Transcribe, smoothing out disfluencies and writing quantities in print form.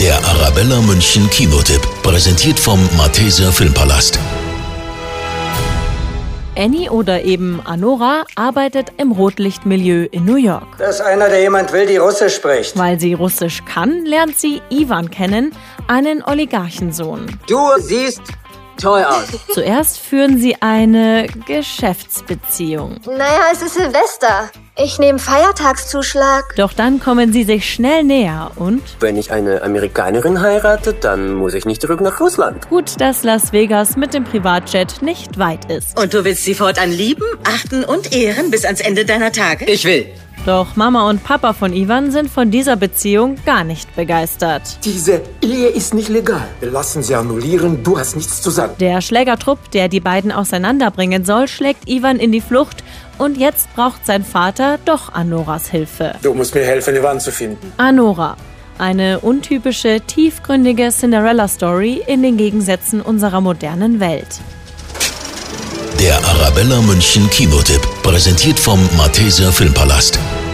Der Arabella München Kinotipp, präsentiert vom Malteser Filmpalast. Annie oder eben Anora arbeitet im Rotlichtmilieu in New York. Da ist einer, der jemand will, die Russisch spricht. Weil sie Russisch kann, lernt sie Ivan kennen, einen Oligarchensohn. Du siehst toll aus. Zuerst führen sie eine Geschäftsbeziehung. Naja, es ist Silvester. Ich nehme Feiertagszuschlag. Doch dann kommen sie sich schnell näher und... Wenn ich eine Amerikanerin heirate, dann muss ich nicht zurück nach Russland. Gut, dass Las Vegas mit dem Privatjet nicht weit ist. Und du willst sie fortan lieben, achten und ehren bis ans Ende deiner Tage? Ich will. Doch Mama und Papa von Ivan sind von dieser Beziehung gar nicht begeistert. Diese Ehe ist nicht legal. Lassen Sie annullieren, du hast nichts zu sagen. Der Schlägertrupp, der die beiden auseinanderbringen soll, schlägt Ivan in die Flucht und jetzt braucht sein Vater doch Anoras Hilfe. Du musst mir helfen, Ivan zu finden. Anora, eine untypische, tiefgründige Cinderella-Story in den Gegensätzen unserer modernen Welt. Der Arabella München Kinotipp, präsentiert vom Malteser Filmpalast.